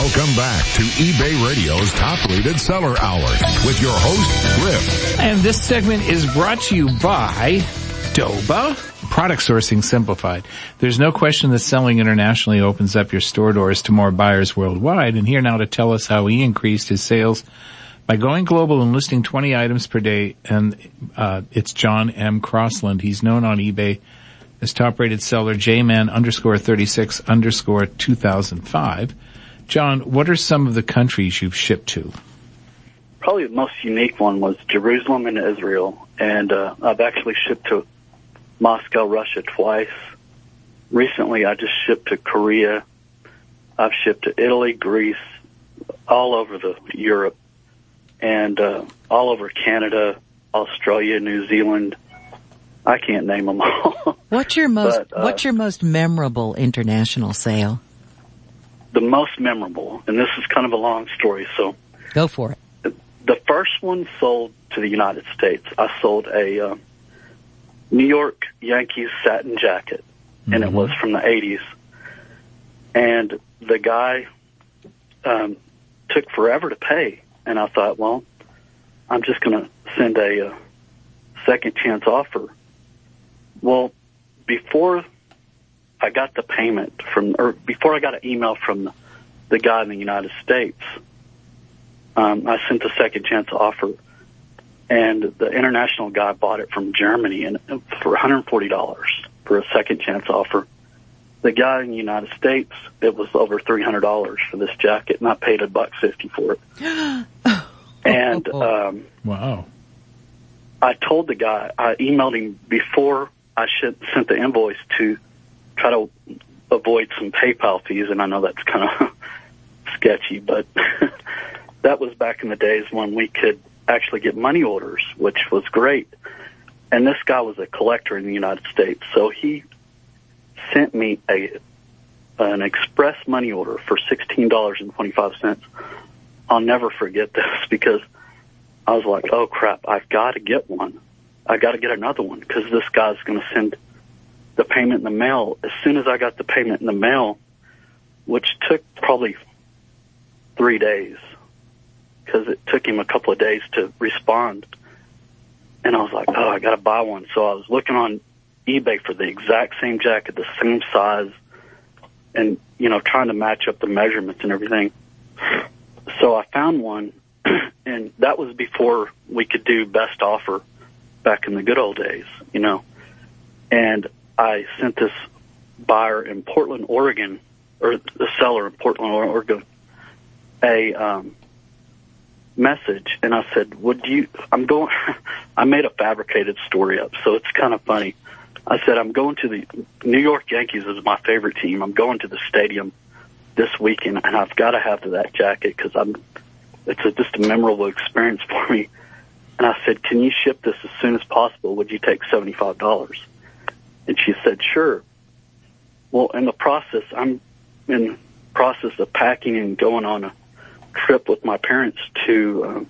Welcome back to eBay Radio's Top Rated Seller Hour with your host, Griff. And this segment is brought to you by Doba. Product sourcing simplified. There's no question that selling internationally opens up your store doors to more buyers worldwide. And here now to tell us how he increased his sales by going global and listing 20 items per day. And it's John M. Crossland. He's known on eBay as top-rated seller JMan_36_2005. John, what are some of the countries you've shipped to? Probably the most unique one was Jerusalem and Israel. And I've actually shipped to Moscow, Russia twice. Recently, I just shipped to Korea. I've shipped to Italy, Greece, all over Europe, and all over Canada, Australia, New Zealand. I can't name them all. What's your most memorable international sale? The most memorable, and this is kind of a long story, so go for it. The first one sold to the United States. I sold a New York Yankees satin jacket, and it was from the 80s. And the guy took forever to pay, and I thought, well, I'm just going to send a second chance offer. Well, before I got the payment before I got an email from the guy in the United States, I sent a second chance offer, and the international guy bought it from Germany and for $140 for a second chance offer. The guy in the United States, it was over $300 for this jacket, and I paid $150 for it. And wow! I told the guy, I emailed him before I sent the invoice to try to avoid some PayPal fees, and I know that's kind of sketchy, but that was back in the days when we could actually get money orders, which was great. And this guy was a collector in the United States, so he sent me an express money order for $16.25. I'll never forget this because I was like, oh, crap, I've got to get one. I got to get another one because this guy's going to send the payment in the mail. As soon as I got the payment in the mail, which took probably 3 days because it took him a couple of days to respond. And I was like, oh, I got to buy one. So I was looking on eBay for the exact same jacket, the same size, and, trying to match up the measurements and everything. So I found one, and that was before we could do best offer back in the good old days, And I sent this buyer in Portland, Oregon, or the seller in Portland, Oregon, a message, and I said, I made a fabricated story up, so it's kind of funny. I said, I'm going to the New York Yankees is my favorite team. I'm going to the stadium this weekend, and I've got to have that jacket because it's just a memorable experience for me. And I said, can you ship this as soon as possible? Would you take $75? And she said, sure. Well, in the process, I'm in process of packing and going on a trip with my parents to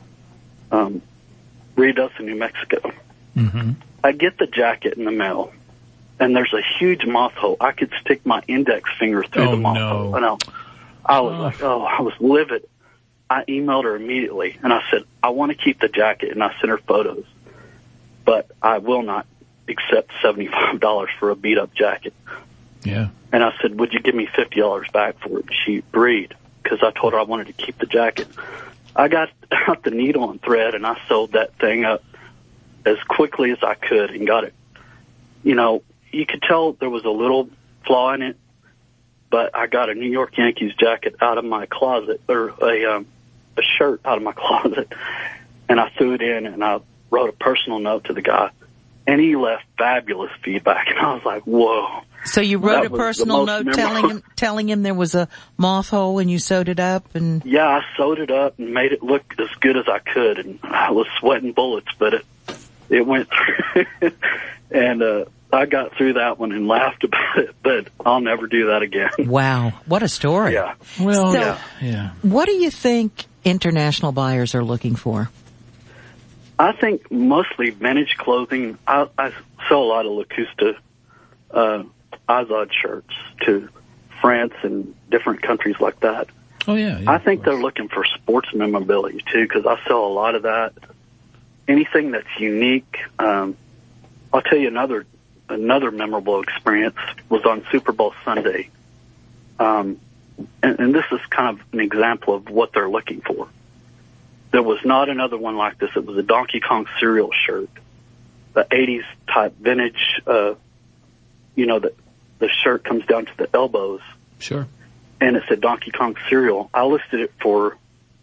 Ruidoso, New Mexico. Mm-hmm. I get the jacket in the mail, and there's a huge moth hole. I could stick my index finger through the moth hole. And I was I was livid. I emailed her immediately, and I said, I want to keep the jacket, and I sent her photos, but I will not accept $75 for a beat-up jacket. Yeah. And I said, would you give me $50 back for it? She agreed, because I told her I wanted to keep the jacket. I got out the needle and thread, and I sewed that thing up as quickly as I could and got it. You could tell there was a little flaw in it, but I got a New York Yankees jacket out of my closet, or a shirt out of my closet, and I threw it in, and I wrote a personal note to the guy, and he left fabulous feedback, and I was like, whoa. So you wrote a personal note telling him there was a moth hole, and you sewed it up? And yeah, I sewed it up and made it look as good as I could, and I was sweating bullets, but it went through, and I got through that one and laughed about it, but I'll never do that again. Wow, what a story. Yeah. Well, so, yeah. What do you think international buyers are looking for? I think mostly vintage clothing. I sell a lot of Locusta Azad shirts to France and different countries like that. Oh, yeah. I think they're looking for sports memorabilia, too, because I sell a lot of that. Anything that's unique. I'll tell you another memorable experience was on Super Bowl Sunday. And this is kind of an example of what they're looking for. There was not another one like this. It was a Donkey Kong cereal shirt, the 80s type vintage, the shirt comes down to the elbows. Sure. And it said Donkey Kong cereal. I listed it for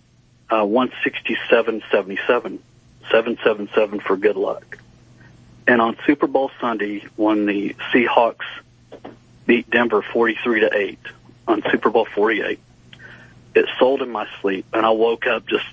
$167.77, $777 for good luck. And on Super Bowl Sunday, when the Seahawks beat Denver 43-8 on Super Bowl 48, it sold in my sleep, and I woke up just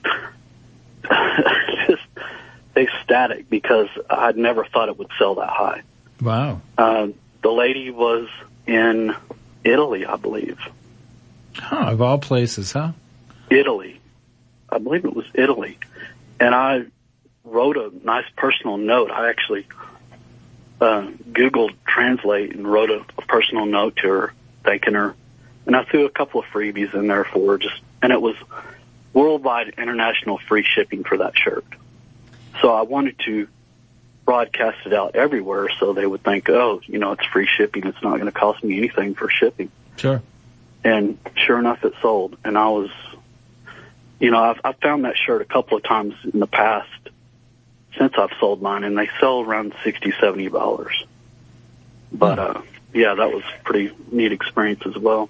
ecstatic because I'd never thought it would sell that high. Wow. The lady was in Italy, I believe. Huh, of all places, huh? Italy. I believe it was Italy. And I wrote a nice personal note. I actually Googled Translate and wrote a personal note to her, thanking her. And I threw a couple of freebies in there for her, and it was worldwide international free shipping for that shirt. So I wanted to broadcast it out everywhere so they would think, oh, it's free shipping. It's not going to cost me anything for shipping. Sure. And sure enough, it sold. And I was, I've found that shirt a couple of times in the past since I've sold mine, and they sell around $60, $70. But, that was a pretty neat experience as well.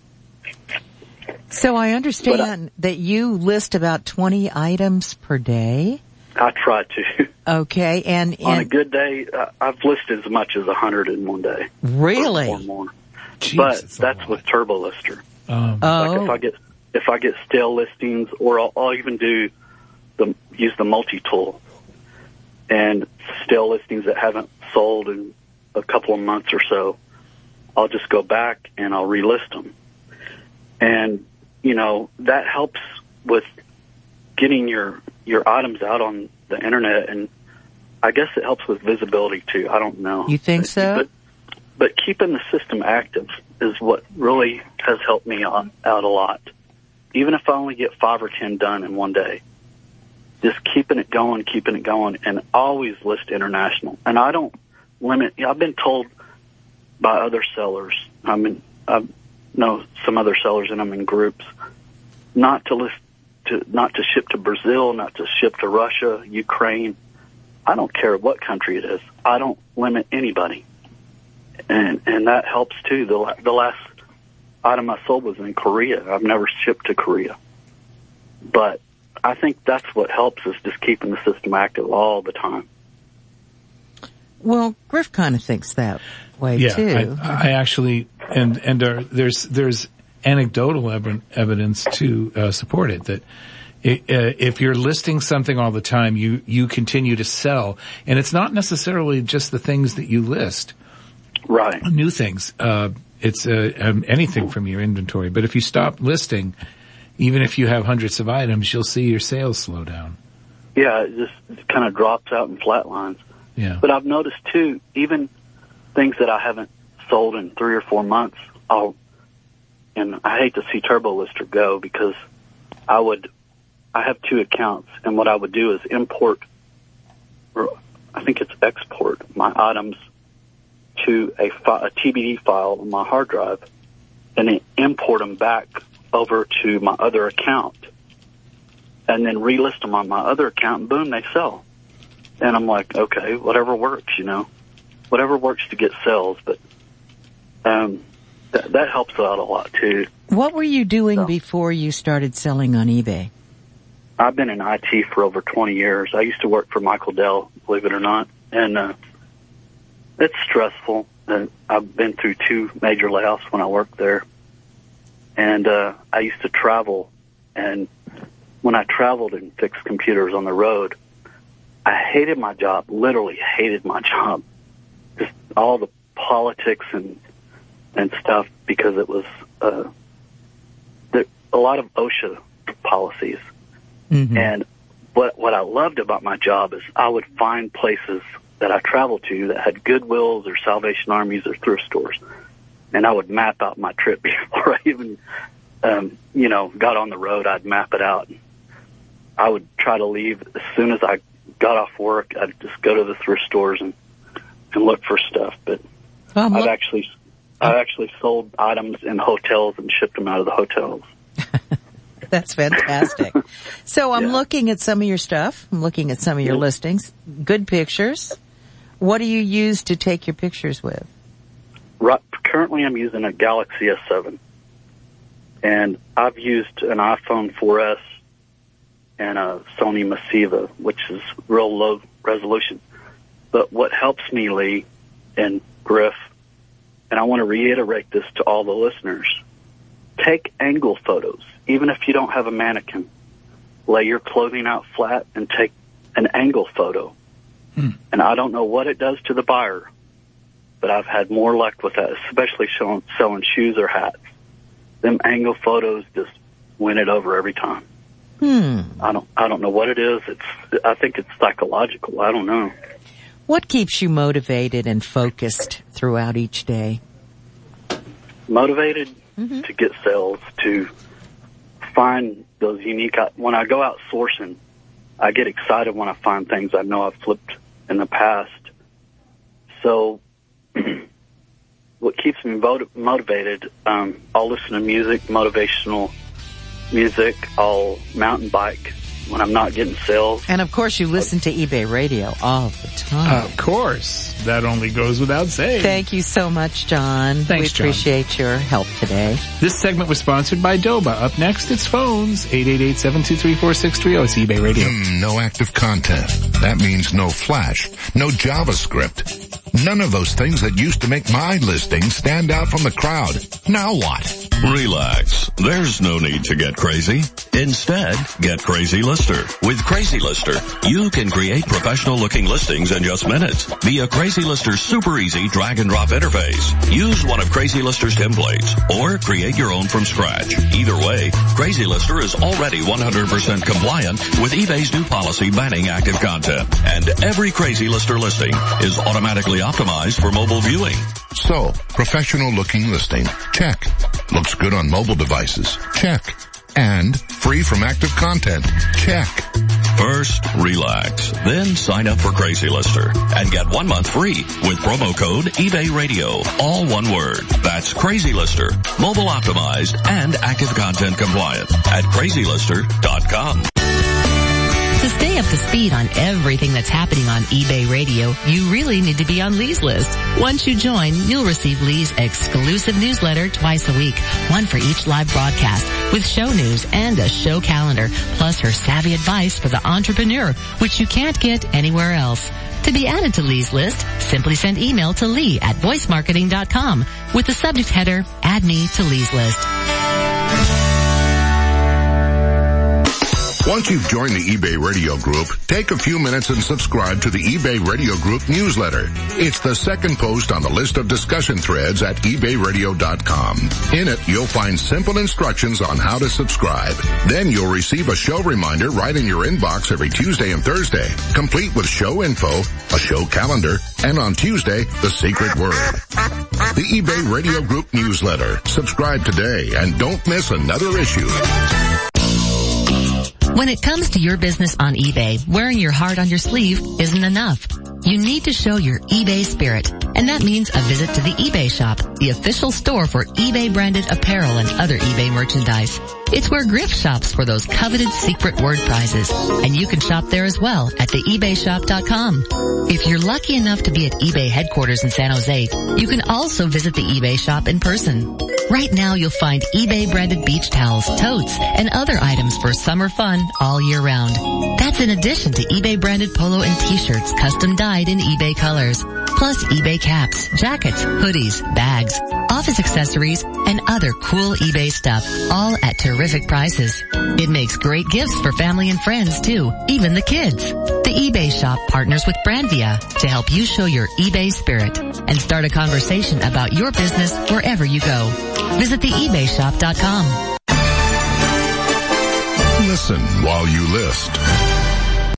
So I understand that you list about 20 items per day. I try to. Okay, and on a good day, I've listed as much as 100 in one day. Really? Or more. Jeez, but that's with Turbo Lister. Like if I get stale listings, or I'll even use the multi-tool, and stale listings that haven't sold in a couple of months or so, I'll just go back and I'll relist them. And, that helps with getting your items out on the internet, and I guess it helps with visibility too. I don't know. You think so? But keeping the system active is what really has helped me out a lot. Even if I only get 5 or 10 done in one day, just keeping it going, and always list international. And I don't limit. I've been told by other sellers, I know some other sellers, and I'm in groups, not to ship to Brazil, not to ship to Russia, Ukraine. I don't care what country it is. I don't limit anybody. And that helps too. The last item I sold was in Korea. I've never shipped to Korea. But I think that's what helps, is just keeping the system active all the time. Well, Griff kind of thinks that way too. I actually, there's anecdotal evidence to support it, that if you're listing something all the time, you continue to sell, and it's not necessarily just the things that you list. Right. New things. It's anything from your inventory. But if you stop listing, even if you have hundreds of items, you'll see your sales slow down. Yeah, it just kind of drops out and flatlines. Yeah. But I've noticed too, even things that I haven't sold in 3 or 4 months, and I hate to see Turbo Lister go, because I have 2 accounts, and what I would do is import, or I think it's export, my items to a TBD file on my hard drive, and then import them back over to my other account, and then relist them on my other account, and boom, they sell. And I'm like, okay, whatever works, whatever works to get sales. But that helps out a lot too. What were you doing before you started selling on eBay? I've been in IT for over 20 years. I used to work for Michael Dell, believe it or not, and it's stressful. I've been through 2 major layoffs when I worked there, and I used to travel. And when I traveled and fixed computers on the road, I hated my job, literally hated my job. Just all the politics and stuff, because it was a lot of OSHA policies. Mm-hmm. And what I loved about my job is I would find places that I traveled to that had Goodwills or Salvation Armies or thrift stores, and I would map out my trip before I even got on the road, I'd map it out. I would try to leave as soon as I got off work. I'd just go to the thrift stores and look for stuff. But I've actually sold items in hotels and shipped them out of the hotels. That's fantastic. So I'm looking at some of your stuff. I'm looking at some of your listings. Good pictures. What do you use to take your pictures with? Right, currently I'm using a Galaxy S7. And I've used an iPhone 4S and a Sony Massiva, which is real low resolution. But what helps me, Lee and Griff, and I want to reiterate this to all the listeners, take angle photos. Even if you don't have a mannequin, lay your clothing out flat and take an angle photo. And I don't know what it does to the buyer, but I've had more luck with that, especially selling shoes or hats. Them angle photos just win it over every time. I don't know what it is. I think it's psychological. I don't know. What keeps you motivated and focused throughout each day? Motivated to get sales, to find those unique. When I go out sourcing, I get excited when I find things I know I've flipped in the past. So what keeps me motivated, I'll listen to music, motivational music. I'll mountain bike when I'm not getting sales. And of course you listen to eBay Radio all the time. Of course. That only goes without saying. Thank you so much, John. Thanks, John. We appreciate your help today. This segment was sponsored by Doba. Up next, it's phones. 888-723-4630. It's eBay Radio. No active content. That means no Flash, no JavaScript. None of those things that used to make my listing stand out from the crowd. Now what? Relax. There's no need to get crazy. Instead, get Crazy Lister. With Crazy Lister, you can create professional-looking listings in just minutes via Crazy Lister's super easy drag-and-drop interface. Use one of Crazy Lister's templates or create your own from scratch. Either way, Crazy Lister is already 100% compliant with eBay's new policy banning active content. And every Crazy Lister listing is automatically optimized for mobile viewing. So, professional-looking listing. Check. Looks good on mobile devices. Check. And free from active content. Check. First, relax. Then sign up for Crazy Lister and get 1 month free with promo code eBay Radio. All one word. That's Crazy Lister. Mobile optimized and active content compliant at crazylister.com. To stay up to speed on everything that's happening on eBay Radio, you really need to be on Lee's list. Once you join, you'll receive Lee's exclusive newsletter twice a week, one for each live broadcast, with show news and a show calendar, plus her savvy advice for the entrepreneur, which you can't get anywhere else. To be added to Lee's list, simply send email to lee@voicemarketing.com with the subject header, Add Me to Lee's List. Once you've joined the eBay Radio Group, take a few minutes and subscribe to the eBay Radio Group newsletter. It's the second post on the list of discussion threads at ebayradio.com. In it, you'll find simple instructions on how to subscribe. Then you'll receive a show reminder right in your inbox every Tuesday and Thursday, complete with show info, a show calendar, and on Tuesday, the secret word. The eBay Radio Group newsletter. Subscribe today and don't miss another issue. When it comes to your business on eBay, wearing your heart on your sleeve isn't enough. You need to show your eBay spirit, and that means a visit to the eBay shop, the official store for eBay-branded apparel and other eBay merchandise. It's where Griff shops for those coveted secret word prizes, and you can shop there as well at theebayshop.com. If you're lucky enough to be at eBay headquarters in San Jose, you can also visit the eBay shop in person. Right now you'll find eBay-branded beach towels, totes, and other items for summer fun all year round. That's in addition to eBay-branded polo and t-shirts custom dyed in eBay colors. Plus eBay caps, jackets, hoodies, bags, office accessories, and other cool eBay stuff, all at terrific prices. It makes great gifts for family and friends too, even the kids. The eBay shop partners with Brandvia to help you show your eBay spirit and start a conversation about your business wherever you go. Visit theebayshop.com. Listen while you list.